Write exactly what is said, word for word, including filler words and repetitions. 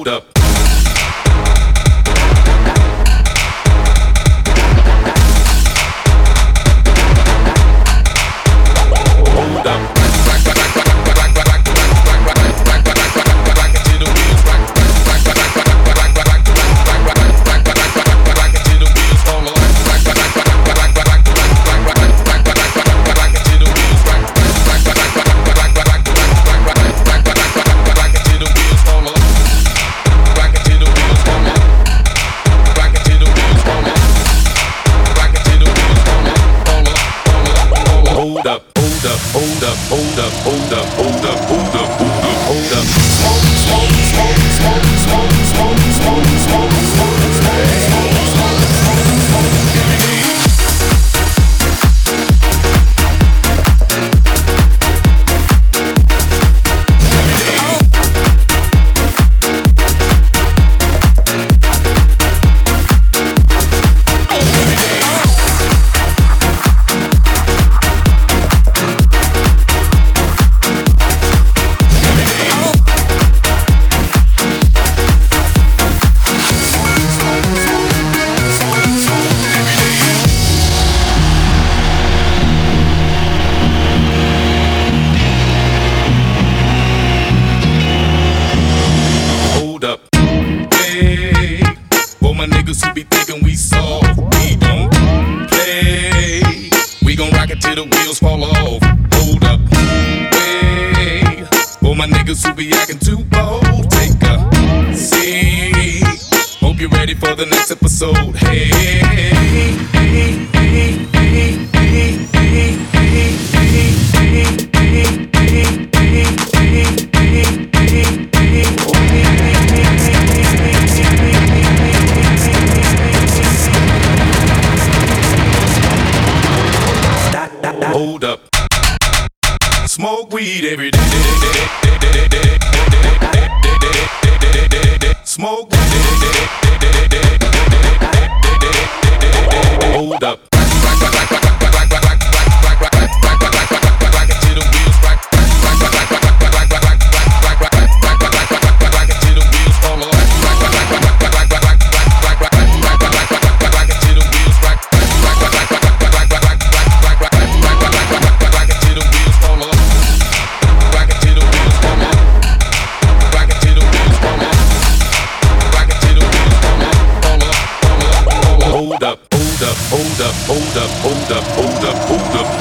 up. Hold up. Hold up, hold up, hold up, hold up, hold up, hold up, hold up, hold up, hold up. Smoke, smoke, smoke, smoke, smoke, smoke, smoke, smoke, smoke, smoke, up. Hey, for my niggas who be thinking we soft, we don't play. We gon' rock it till the wheels fall off. Hold up. Hey, for my niggas who be acting too bold, take a seat. Hope you're ready for the next episode. Hey, hey, hey, hey, hey, hey, hey, hey, hey, hey, hold up. Smoke weed every day. Smoke weed. Hold up. Hold up, hold up, hold up, hold up, hold up, hold up, hold up.